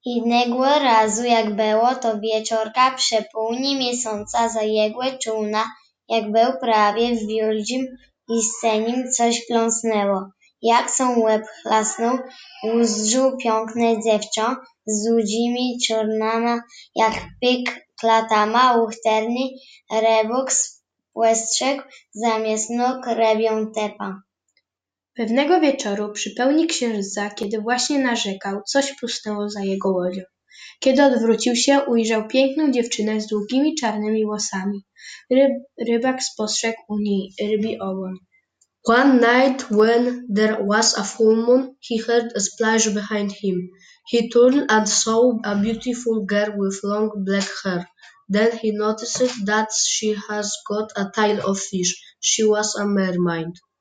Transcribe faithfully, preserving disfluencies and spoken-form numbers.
Jednego razu, jak było, to wieczorka przepełni miesiąca zajegłe czółna, jak był prawie w wildzim istenim, coś pląsnęło. Jak są łeb chlasnął, uzdrzył piękne dziewczę, z długimi czornama, jak pyk klatama, uchterny rybok spłystrzegł, zamiast nóg rybią tepa. Pewnego wieczoru przy pełni księżyca, kiedy właśnie narzekał, coś plusnęło za jego łodzią. Kiedy odwrócił się, ujrzał piękną dziewczynę z długimi czarnymi włosami. Ryb, rybak spostrzegł u niej rybi ogon. One night when there was a full moon, he heard a splash behind him. He turned and saw a beautiful girl with long black hair. Then he noticed that she has got a tail of fish. She was a mermaid.